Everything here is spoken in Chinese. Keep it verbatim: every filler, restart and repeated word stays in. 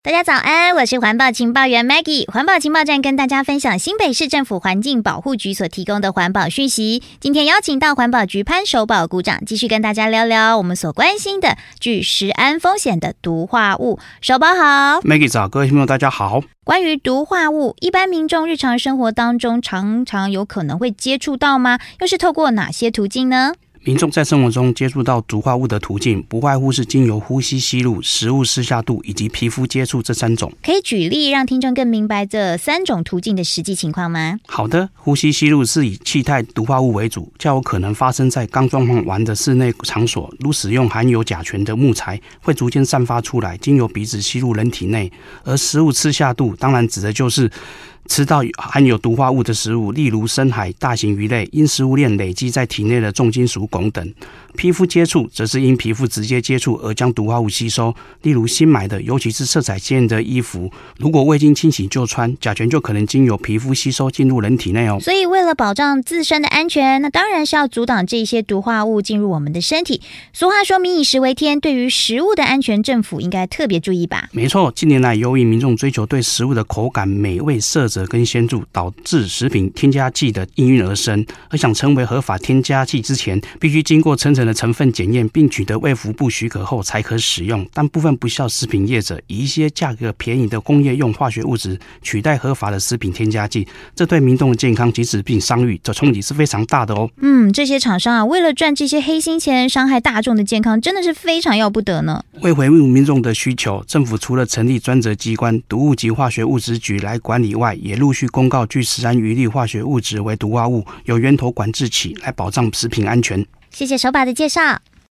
大家早安，我是环保情报员 Maggie。 环保情报站跟大家分享新北市政府环境保护局所提供的环保讯息。今天邀请到环保局潘守保股长，继续跟大家聊聊我们所关心的具食安风险的毒化物。守保好。 Maggie 早，各位听众大家好。 关于毒化物，一般民众日常生活当中常常有可能会接触到吗？又是透过哪些途径呢？ 民众在生活中接触到毒化物的途径，不外乎是经由呼吸吸入、食物吃下肚以及皮肤接触这三种。 可以举例让听众更明白这三种途径的实际情况吗？ 好的，呼吸吸入是以气态毒化物为主，较有可能发生在刚装潢完的室内场所，如使用含有甲醛的木材，会逐渐散发出来，经由鼻子吸入人体内。而食物吃下肚，当然指的就是吃到含有毒化物的食物，例如深海大型鱼类，因食物链累积在体内的重金属汞等。皮肤接触则是因皮肤直接接触而将毒化物吸收，例如新买的尤其是色彩鲜艳的衣服，如果未经清洗就穿，甲醛就可能经由皮肤吸收进入人体内哦。 所以为了保障自身的安全，那当然是要阻挡这些毒化物进入我们的身体。俗话说民以食为天，对于食物的安全，政府应该特别注意吧。 没错，近年来由于民众追求对食物的口感、美味、色泽跟鲜度，导致食品添加剂的应运而生。而想成为合法添加剂之前，必须经过层层的成分检验，并取得卫福部许可后才可使用。但部分不肖食品业者以一些价格便宜的工业用化学物质取代合法的食品添加剂，这对民众的健康及食品商誉的冲击是非常大的哦。 嗯，这些厂商啊，为了赚这些黑心钱，伤害大众的健康，真的是非常要不得呢。 为回应民众的需求，政府除了成立专责机关毒物及化学物质局来管理外，也陆续公告具食安余力化学物质为毒化物，由源头管制起来保障食品安全。 谢谢守保的介绍。